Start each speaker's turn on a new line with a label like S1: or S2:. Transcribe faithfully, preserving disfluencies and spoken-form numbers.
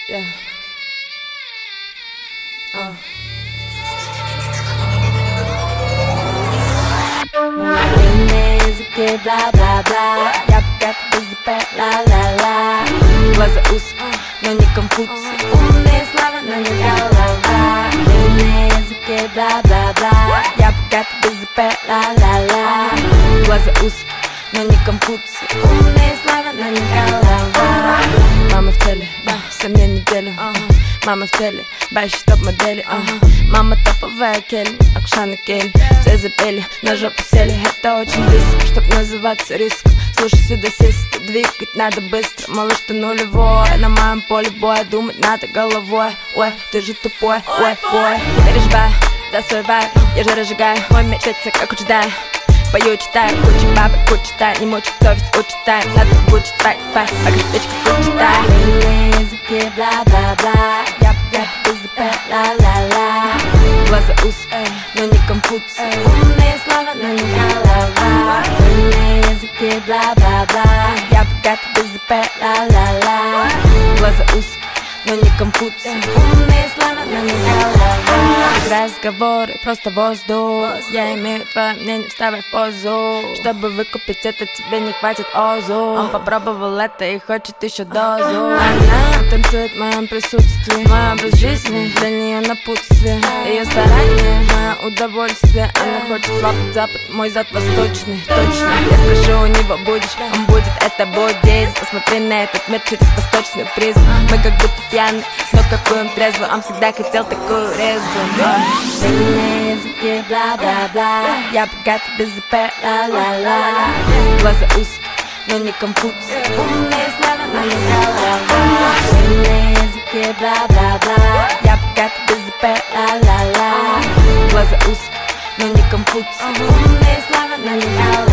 S1: Yeah. Uh. Длинные языки, бла-бла-бла. Я пока без ЗП, ла-ла-ла. Глаза узкие, но не Конфуций. Умные слова, но не голова. Длинные языки, бла-бла-бла. Я пока без ЗП, ла-ла-ла. Глаза узкие, но не Конфуций. Умные слова, но не голова. Мама в теле, да, семь дней в неделю. Мама в теле, байщи топ-модели, ага. Мама топовая Келли, Акшана Келли. Все запели, на жопу сели. Это очень близко, чтоб называться риск. Слушай сюда, сестра, двигать надо быстро. Малыш, ты нулевой, на моем поле боя. Думать надо головой, ой, ты же тупой, ой, ой. Не переживай за свой вайб, я же разжигаю. Мой меч светится, как учитель. Пою, читаю, куча бабок, куча тай. Не мучить совесть, учитай. Надо учить, фай, фай, пока печка, куча тай. Длинные языки, бла-бла-бла. Я пока без ЗП, ла-ла-ла. Глаза узкие, но не Конфуций. Умные слова, но не голова. Длинные языки, бла-бла-бла. Я пока без ЗП, ла-ла-ла. Глаза узкие, но не Конфуций. Умные слова, но не голова. Разговоры, просто воздух. Я имею твое мнение, вставай в позу. Чтобы выкупить это, тебе не хватит озу. Он попробовал это и хочет еще дозу. Она танцует в моем присутствии. Мой образ жизни для нее напутствие. Ее старание, мое удовольствие. Она хочет лапать запад, мой зад восточный. Точно, я спрошу у него, будешь, он будет, это буддизм. Посмотри на этот мир через восточную призму. Мы как будто пьяны, но какой он трезвый. Он всегда хотел такую резвую. Длинные языки, бла-бла-бла. Я богата без ЗП, ла-ла-ла. Глаза узкие, но не Конфуций. Умные слова, но не голова. Длинные языки, бла-бла-бла. Я богата без ЗП, ла-ла-ла. Глаза узкие, но не Конфуций. Умные слова, но не голова.